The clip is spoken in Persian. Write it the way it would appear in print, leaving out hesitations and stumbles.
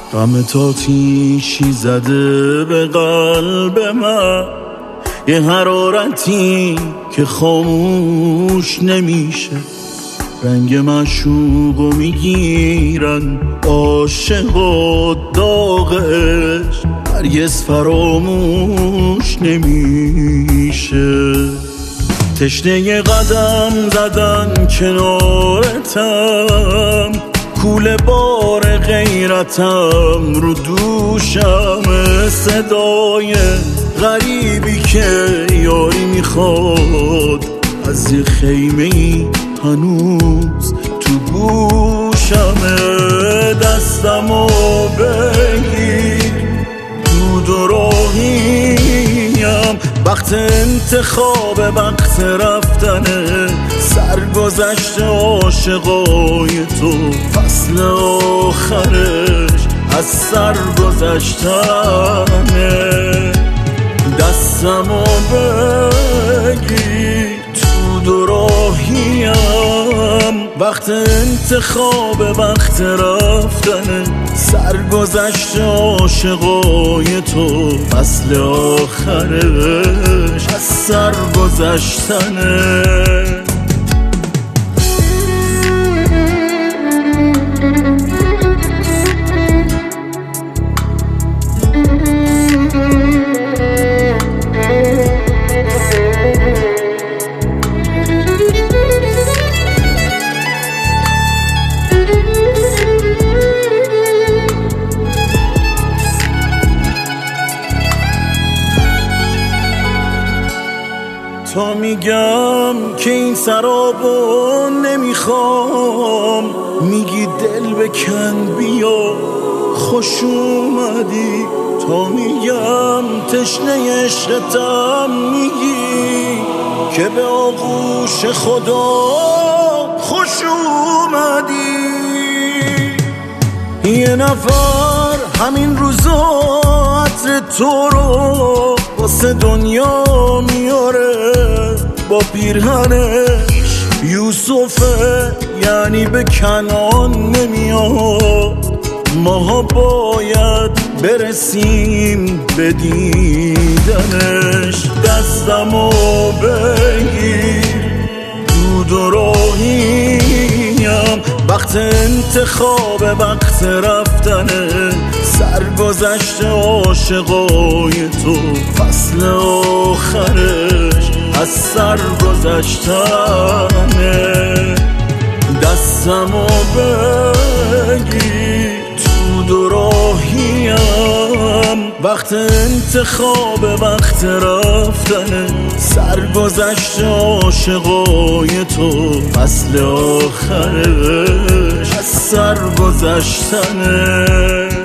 غم تاتیشی زده به قلب من، یه حرارتی که خاموش نمیشه. رنگ معشوقو میگیرن عاشق و داغ عشق، هرگز فراموش نمیشه. تشنه قدم زدن کنارتم، کوله بار غیرتم رو دوشم، صدای غریبی که یاری میخواد از یه خیمه‌ای هنوز تو گوشم. دستمو بگیر دود و راهیم، وقت انتخاب وقت رفتنه، سرگذشت عاشقای تو فصل آخرش از سر گذشتنه. دستمو بگیر تو دو راهیم، وقت انتخاب وقت رفتنه، سرگذشت عاشقای تو فصل آخرش از سر گذشتنه. تا میگم که این سرابو نمیخوام، میگی دل بکن بیا خوش اومدی. تا میگم تشنه عشقتم، میگی که به آغوش خدا خوش اومدی. یه نفر همین روزا عطر تو رو واسه دنیا میاره، با پیرهنش یوسفه یعنی به کنعان نمیاد. ماها باید برسیم به دیدنش. دستمو بگیر دود و راهیم، وقت انتخاب وقت رفتنه، سرگذشت عاشقای تو فصل آخرش از سر گذشتنه. دستمو بگیر تو دو راهیم، وقت انتخاب وقت رفتنه، سرگذشت عاشقای تو فصل آخرش از سر گذشتنه.